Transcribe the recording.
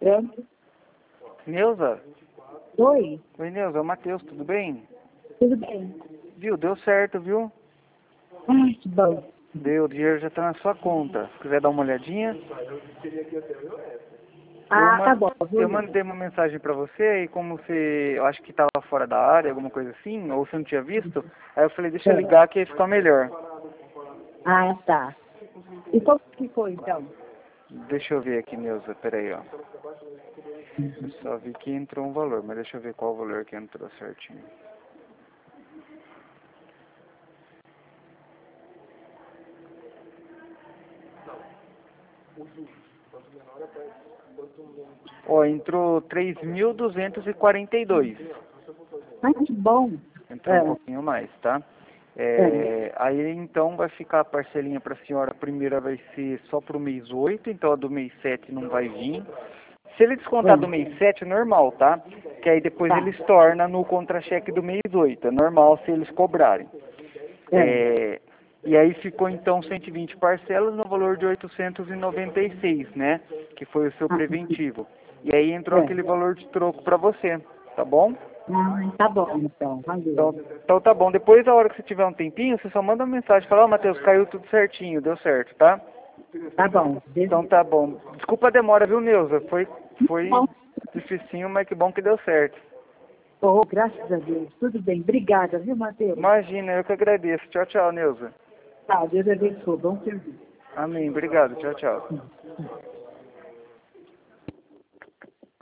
Pronto. Neuza? Oi, Oi, Neuza, é o Matheus, tudo bem? tudo bem? Viu, deu certo, viu? Ai, que bom. Deu, o dinheiro já tá na sua conta. Se quiser dar uma olhadinha. Ah, tá bom. Eu mandei uma mensagem pra você e como você, eu acho que tava fora da área, alguma coisa assim, ou você não tinha visto, aí eu falei, deixa eu ligar que ia ficar melhor. Ah, tá. E como que foi, então? Deixa eu ver aqui, Neuza, peraí, ó. Eu só vi que entrou um valor, mas deixa eu ver qual o valor que entrou certinho. Ó, entrou 3.242. Ai, que bom. Entrou um pouquinho mais, tá? Aí então vai ficar a parcelinha para a senhora, a primeira vai ser só para o mês 8, então a do mês 7 não vai vir. Se ele descontar do mês 7 é normal, tá? Que aí depois Tá. eles tornam no contra-cheque do mês 8, é normal se eles cobrarem. E aí ficou então 120 parcelas no valor de 896, né? Que foi o seu preventivo. E aí entrou aquele valor de troco para você, tá bom? Ah, tá bom, então. Valeu. Então tá bom. Depois, a hora que você tiver um tempinho, você só manda uma mensagem. Fala, ó, Matheus, caiu tudo certinho, deu certo, tá? Tá bom. Então tá bom. Desculpa a demora, viu, Neuza? Foi Bom. dificinho, mas que bom que deu certo. Oh, graças a Deus. Tudo bem. Obrigada, viu, Matheus? Imagina, eu que agradeço. Tchau, tchau, Neuza. Tá, Deus abençoe. Bom serviço. Amém. Obrigado. Tchau, tchau.